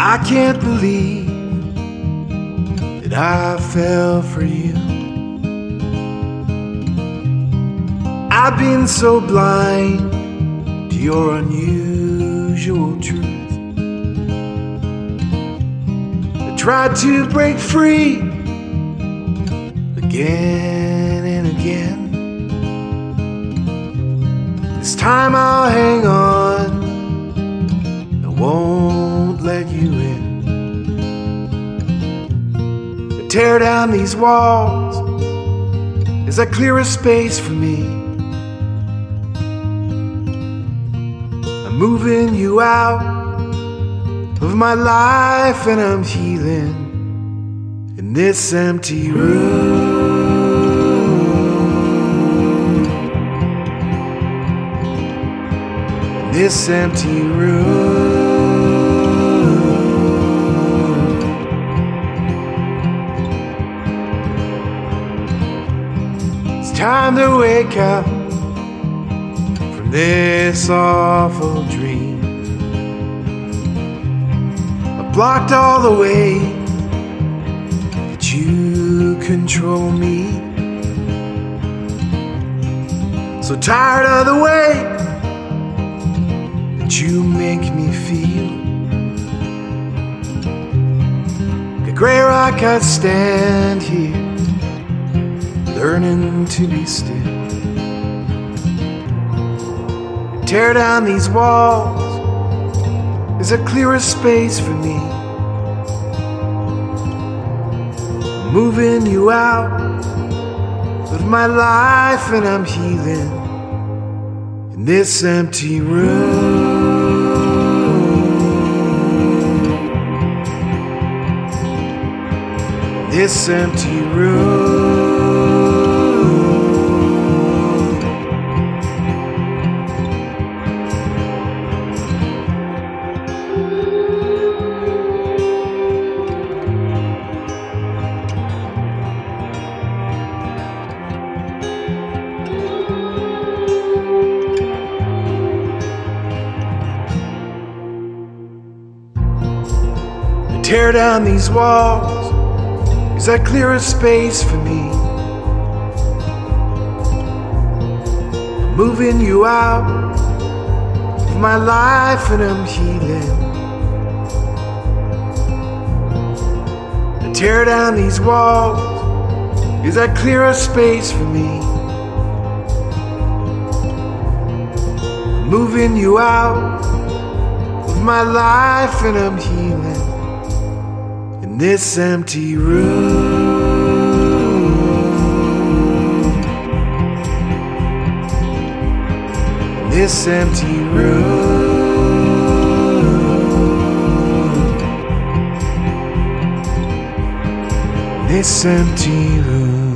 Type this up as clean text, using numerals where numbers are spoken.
I can't believe that I fell for you. I've been so blind to your unusual truth. I tried to break free again and again. This time I'll hang on, I won't let you in. I tear down these walls as I clear a space for me. I'm moving you out of my life and I'm healing in this empty room. This empty room. It's time to wake up from this awful dream. I blocked all the way that you control me. So tired of the way you make me feel. Like a gray rock I stand here, learning to be still. I tear down these walls as I clear a space for me. I'm moving you out of my life and I'm healing in this empty room. This empty room. I tear down these walls as I clear a space for me. I'm moving you out of my life and I'm healing. I tear down these walls as I clear a space for me. I'm moving you out of my life and I'm healing in this empty room. This empty room. This empty room.